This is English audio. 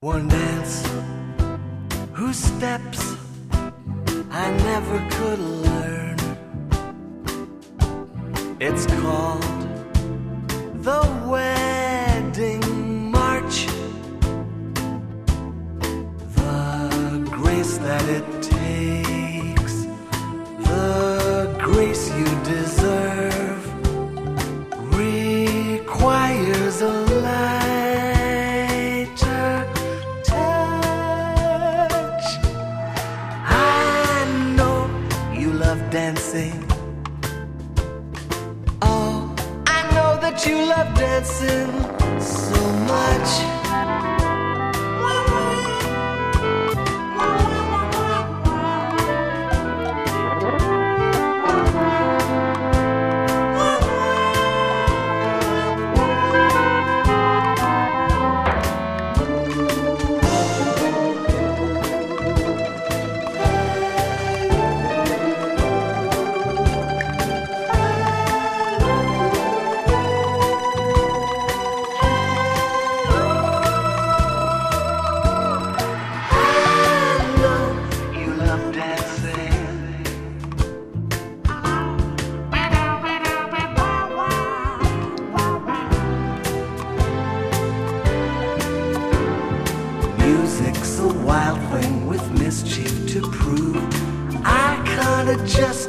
One dance whose steps I never could learn. It's called the Wedding March. The grace that it takes, the grace you deserve, requires a lighter touch. I know you love dancing. Oh, I know that you love dancing so much. Music's a wild thing with mischief to prove. I can't adjust